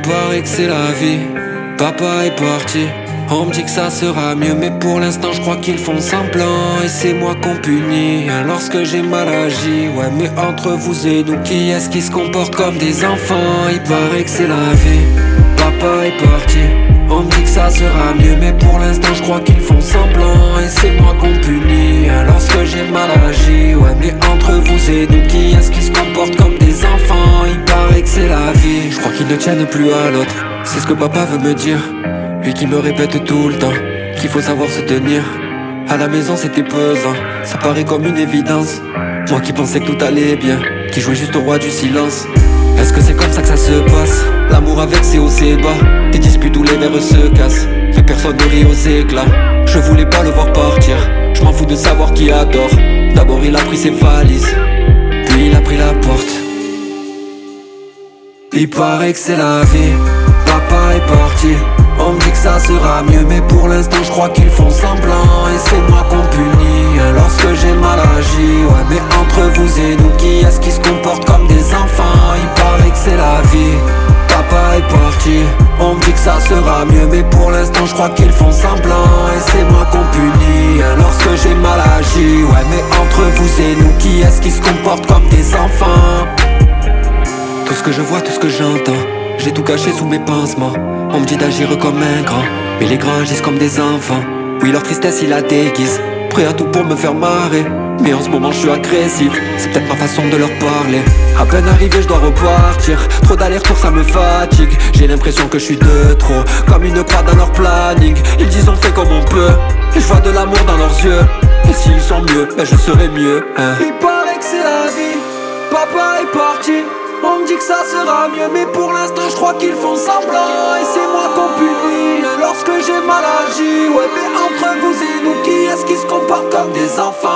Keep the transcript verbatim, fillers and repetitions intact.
paraît que c'est la vie. Papa est parti. On me dit que ça sera mieux, mais pour l'instant je crois qu'ils font semblant. Et c'est moi qu'on punit lorsque j'ai mal agi. Ouais, mais entre vous et nous, qui est-ce qui se comporte comme des enfants? Il paraît que c'est la vie. Papa est parti. On me dit que ça sera mieux, mais pour l'instant je crois qu'ils font semblant. Et c'est moi qu'on punit lorsque j'ai mal agi. Ouais, mais entre vous et nous, qui est-ce qui se comporte comme des enfants? Il paraît que c'est la vie. Je crois qu'ils ne tiennent plus à l'autre. C'est ce que papa veut me dire. Lui qui me répète tout le temps qu'il faut savoir se tenir. À la maison c'était pesant, ça paraît comme une évidence. Moi qui pensais que tout allait bien, qui jouais juste au roi du silence. Est-ce que c'est comme ça que ça se passe? L'amour avec ses hauts ses bas, des disputes où les verres se cassent, mais personne ne rit aux éclats. Je voulais pas le voir partir, je m'en fous de savoir qui adore. D'abord il a pris ses valises, puis il a pris la porte. Il paraît que c'est la vie. Papa est parti. On me dit que ça sera mieux, mais pour l'instant je crois qu'ils font semblant. Et c'est moi qu'on punit lorsque j'ai mal agi. Ouais, mais entre vous et nous, qui est-ce qui se comporte comme des enfants? Il paraît que c'est la vie. Papa est parti. On me dit que ça sera mieux, mais pour l'instant je crois qu'ils font semblant. Et c'est moi qu'on punit lorsque j'ai mal agi. Ouais, mais entre vous et nous, qui est-ce qui se comporte comme des enfants? Tout ce que je vois, tout ce que j'entends, j'ai tout caché sous mes pansements. On me dit d'agir comme un grand, mais les grands agissent comme des enfants. Oui, leur tristesse ils la déguisent, prêt à tout pour me faire marrer. Mais en ce moment je suis agressif, c'est peut-être ma façon de leur parler. À peine arrivé je dois repartir, trop d'allers-retours ça me fatigue. J'ai l'impression que je suis de trop, comme une croix dans leur planning. Ils disent on fait comme on peut, et je vois de l'amour dans leurs yeux. Et s'ils sont mieux, ben je serai mieux, hein. Il paraît que c'est la vie, papa est parti. On me dit que ça sera mieux, mais pour l'instant je crois qu'ils font semblant. Et c'est moi qu'on punit lorsque j'ai mal agi. Ouais, mais entre vous et nous, qui est-ce qui se comporte comme des enfants?